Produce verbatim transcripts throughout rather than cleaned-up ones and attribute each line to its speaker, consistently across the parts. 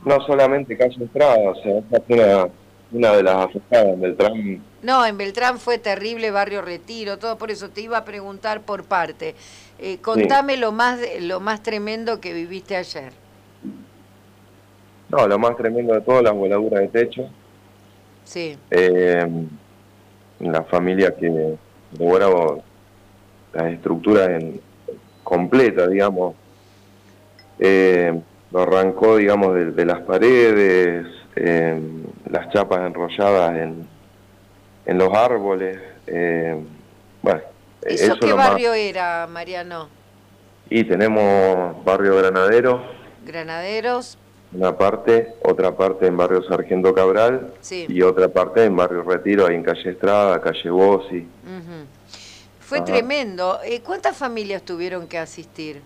Speaker 1: no solamente calle Estrada, o sea, esta fue una, una de las afectadas en Beltrán.
Speaker 2: No, en Beltrán fue terrible, Barrio Retiro, todo por eso te iba a preguntar por parte. Eh,
Speaker 1: Sí,
Speaker 2: contame lo más, lo más tremendo que viviste ayer.
Speaker 1: no, lo más tremendo de todo, las voladuras de techo.
Speaker 2: Sí,
Speaker 1: Eh, la familia que logró las estructuras en, completa, digamos, eh, lo arrancó, digamos, de, de las paredes, eh, las chapas enrolladas en, en los árboles, eh, bueno, eso
Speaker 2: ¿eso
Speaker 1: es
Speaker 2: qué
Speaker 1: lo más.
Speaker 2: barrio era, Mariano?
Speaker 1: Y tenemos Barrio Granadero,
Speaker 2: Granaderos,
Speaker 1: una parte, otra parte en Barrio Sargento Cabral
Speaker 2: sí.
Speaker 1: y otra parte en Barrio Retiro, ahí en Calle Estrada, Calle Bossi.
Speaker 2: Ujú. Fue
Speaker 1: Ajá.
Speaker 2: tremendo. Eh, ¿cuántas familias tuvieron que asistir?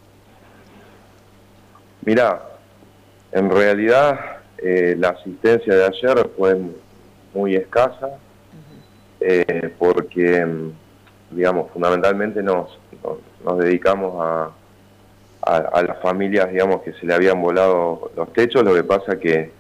Speaker 1: Mirá, en realidad eh, la asistencia de ayer fue muy escasa, eh, porque, digamos, fundamentalmente nos, nos, nos dedicamos a, a, a las familias, digamos, que se le habían volado los techos. Lo que pasa que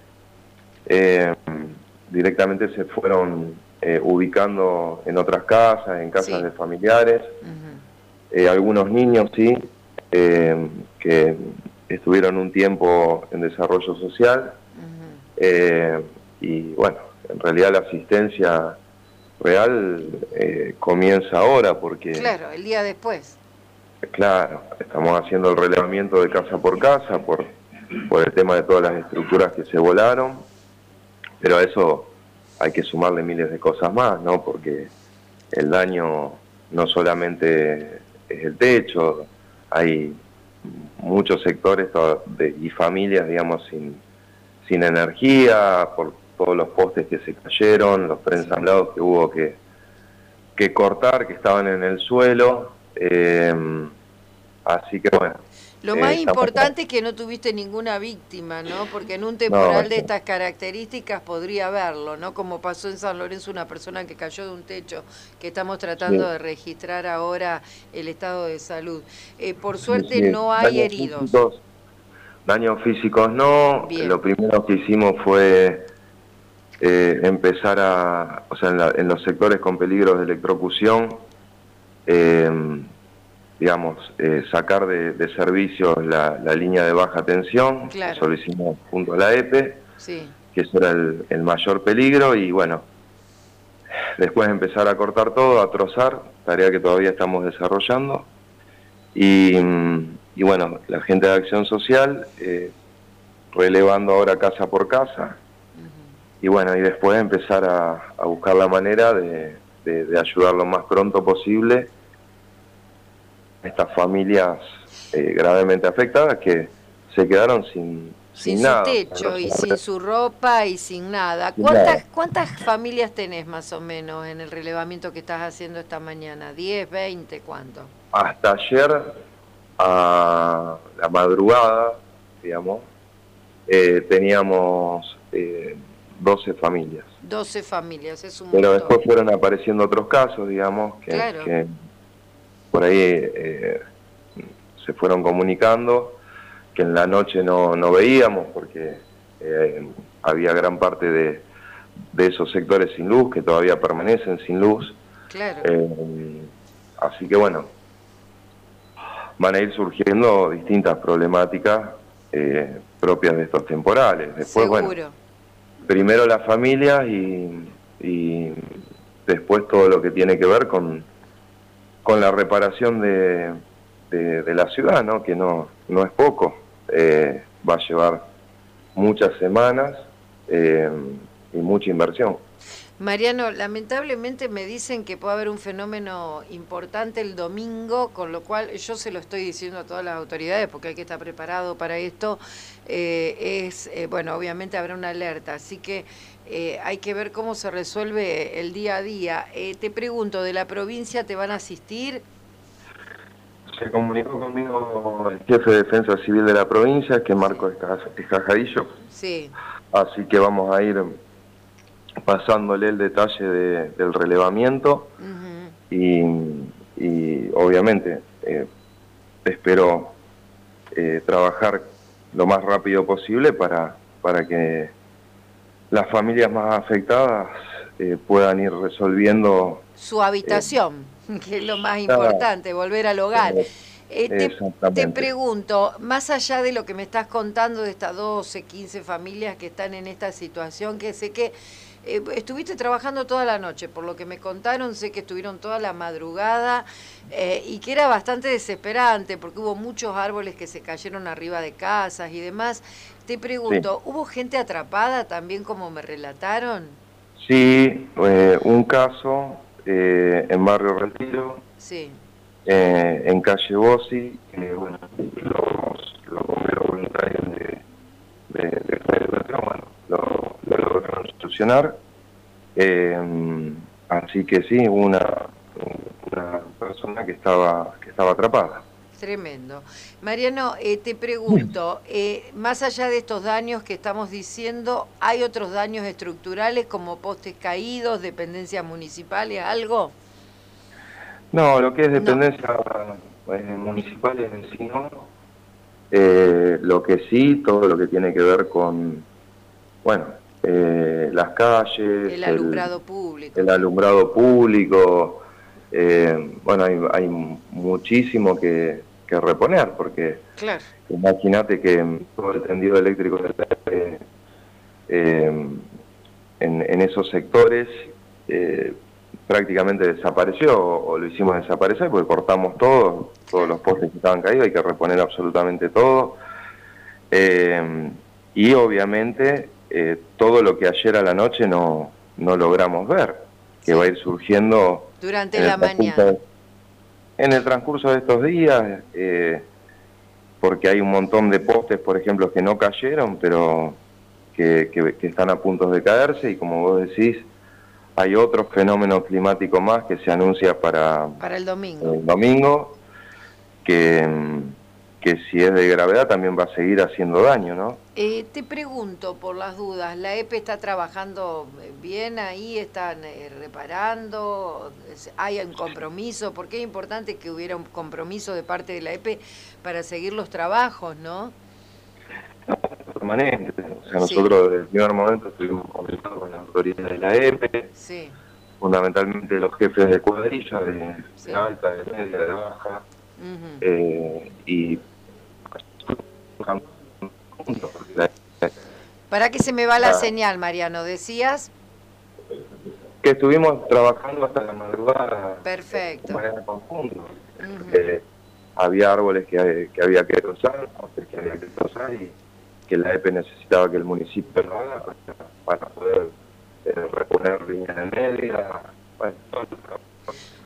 Speaker 1: eh, directamente se fueron eh, ubicando en otras casas, en casas
Speaker 2: Sí.
Speaker 1: de familiares,
Speaker 2: Ujú.
Speaker 1: eh, algunos niños sí, eh, que estuvieron un tiempo en desarrollo social,
Speaker 2: Ujú.
Speaker 1: eh, y bueno, en realidad la asistencia real eh, comienza ahora porque,
Speaker 2: Claro, el día después.
Speaker 1: claro, estamos haciendo el relevamiento de casa por casa por, por el tema de todas las estructuras que se volaron, pero a eso hay que sumarle miles de cosas más, ¿no? Porque el daño no solamente es el techo, hay muchos sectores de, y familias, digamos, sin, sin energía, por todos los postes que se cayeron, los
Speaker 2: Sí.
Speaker 1: preensamblados que hubo que, que cortar, que estaban en el suelo. Eh, así que bueno,
Speaker 2: Lo
Speaker 1: eh,
Speaker 2: más
Speaker 1: estamos...
Speaker 2: importante es que no tuviste ninguna víctima, ¿no? Porque en un
Speaker 1: No,
Speaker 2: temporal de
Speaker 1: eso,
Speaker 2: estas características podría haberlo, ¿no? Como pasó en San Lorenzo, una persona que cayó de un techo, que estamos tratando
Speaker 1: sí,
Speaker 2: de registrar ahora el estado de salud. Eh, por
Speaker 1: sí,
Speaker 2: suerte
Speaker 1: sí.
Speaker 2: no hay
Speaker 1: Daños
Speaker 2: heridos.
Speaker 1: físicos, daños físicos no.
Speaker 2: Bien,
Speaker 1: Lo primero que hicimos fue eh, empezar a, o sea, en, la, en los sectores con peligros de electrocución, eh, digamos, eh, sacar de, de servicios la, la línea de baja tensión.
Speaker 2: claro,
Speaker 1: Eso lo hicimos junto a la E P E,
Speaker 2: sí.
Speaker 1: que eso era el, el mayor peligro, y bueno, después empezar a cortar todo, a trozar, tarea que todavía estamos desarrollando, y, y bueno, la gente de Acción Social, eh, relevando ahora casa por casa, y bueno, y después empezar a, a buscar la manera de, de, de ayudar lo más pronto posible a estas familias eh, gravemente afectadas que se quedaron sin,
Speaker 2: Sin
Speaker 1: sin
Speaker 2: su
Speaker 1: nada, o sea, no
Speaker 2: techo y sin
Speaker 1: solamente
Speaker 2: su ropa y sin nada.
Speaker 1: sin nada.
Speaker 2: ¿Cuántas, cuántas familias tenés más o menos en el relevamiento que estás haciendo esta mañana? ¿Diez, veinte, cuánto?
Speaker 1: Hasta ayer, a la madrugada, digamos, eh, teníamos eh, doce familias.
Speaker 2: Doce familias, es un
Speaker 1: Pero
Speaker 2: montón.
Speaker 1: después fueron apareciendo otros casos, digamos, que,
Speaker 2: Claro.
Speaker 1: que por ahí eh, se fueron comunicando, que en la noche no, no veíamos porque eh, había gran parte de, de esos sectores sin luz, que todavía permanecen sin luz.
Speaker 2: Claro,
Speaker 1: Eh, así que bueno, van a ir surgiendo distintas problemáticas eh, propias de estos temporales. Después, bueno,
Speaker 2: seguro.
Speaker 1: primero las familias y, y después todo lo que tiene que ver con, con la reparación de, de, de la ciudad, ¿no? Que no, no es poco. Eh, va a llevar muchas semanas eh, y mucha inversión.
Speaker 2: Mariano, lamentablemente me dicen que puede haber un fenómeno importante el domingo, con lo cual yo se lo estoy diciendo a todas las autoridades porque hay que estar preparado para esto. Eh, es, eh, bueno, obviamente habrá una alerta, así que eh, hay que ver cómo se resuelve el día a día. Eh, te pregunto, ¿de la provincia te van a asistir?
Speaker 1: Se comunicó conmigo el jefe de Defensa Civil de la provincia, que es
Speaker 2: Sí,
Speaker 1: Marco Escajadillo,
Speaker 2: sí.
Speaker 1: así que vamos a ir pasándole el detalle de, del relevamiento
Speaker 2: Ujú.
Speaker 1: y, y obviamente eh, espero eh, trabajar lo más rápido posible para, para que las familias más afectadas eh, puedan ir resolviendo
Speaker 2: su habitación, eh, que es lo más
Speaker 1: nada,
Speaker 2: importante, volver al hogar.
Speaker 1: eh,
Speaker 2: Eh, te, te
Speaker 1: exactamente.
Speaker 2: pregunto, más allá de lo que me estás contando de estas doce, quince familias que están en esta situación, que sé que eh, estuviste trabajando toda la noche, por lo que me contaron, sé que estuvieron toda la madrugada eh, y que era bastante desesperante porque hubo muchos árboles que se cayeron arriba de casas y demás. Te pregunto,
Speaker 1: Sí,
Speaker 2: ¿hubo gente atrapada también como me relataron?
Speaker 1: sí eh, un caso eh, en Barrio Retiro,
Speaker 2: Sí.
Speaker 1: eh, en calle Bossi, que bueno, los, los bomberos voluntarios de, de, de Calle Retiro, bueno, lo, lo lograron solucionar. Eh, así que sí, hubo una, una persona que estaba, que estaba atrapada.
Speaker 2: Tremendo. Mariano, eh, te pregunto, eh, más allá de estos daños que estamos diciendo, ¿hay otros daños estructurales como postes caídos, dependencias municipales, algo?
Speaker 1: No, lo que es
Speaker 2: No.
Speaker 1: dependencia eh, municipal en sí no. Eh, lo que sí, todo lo que tiene que ver con, bueno, eh, las calles,
Speaker 2: El
Speaker 1: el,
Speaker 2: alumbrado público,
Speaker 1: el
Speaker 2: sí.
Speaker 1: alumbrado público, eh, bueno, hay, hay muchísimo que, que reponer, porque
Speaker 2: Claro.
Speaker 1: imagínate que todo el tendido eléctrico del eh, eh, en, en esos sectores eh, prácticamente desapareció, o, o lo hicimos desaparecer porque cortamos todo, todos
Speaker 2: Claro.
Speaker 1: los postes que estaban caídos, hay que reponer absolutamente todo. Eh, y obviamente eh, todo lo que ayer a la noche no, no logramos ver, que va a
Speaker 2: Sí.
Speaker 1: ir surgiendo
Speaker 2: Durante
Speaker 1: en el
Speaker 2: la mañana.
Speaker 1: transcurso, en el transcurso de estos días, eh, porque hay un montón de postes, por ejemplo, que no cayeron, pero que, que, que están a punto de caerse, y como vos decís, hay otro fenómeno climático más que se anuncia para
Speaker 2: Para el domingo.
Speaker 1: el domingo, que, que si es de gravedad también va a seguir haciendo daño, ¿no?
Speaker 2: Eh, te pregunto por las dudas, ¿la E P E está trabajando bien ahí? ¿Están eh, reparando? ¿Hay un compromiso? Porque es importante que hubiera un compromiso de parte de la E P E para seguir los trabajos, ¿no?
Speaker 1: Permanente. O sea,
Speaker 2: Sí,
Speaker 1: nosotros desde el primer momento estuvimos conversando con la autoridad de la E P E,
Speaker 2: sí,
Speaker 1: fundamentalmente los jefes de cuadrilla, de, de
Speaker 2: sí.
Speaker 1: alta, de media, de baja,
Speaker 2: Ujú.
Speaker 1: eh, y porque la-
Speaker 2: ¿Para que se me va la
Speaker 1: la-
Speaker 2: señal, Mariano? ¿Decías?
Speaker 1: que estuvimos trabajando hasta la madrugada de
Speaker 2: Perfecto.
Speaker 1: manera conjunta.
Speaker 2: Ujú.
Speaker 1: Eh, había árboles que, que había que trozar, otros que había que trozar, y que la E P E necesitaba que el municipio lo haga para, para poder eh, reponer líneas de media, bueno, todo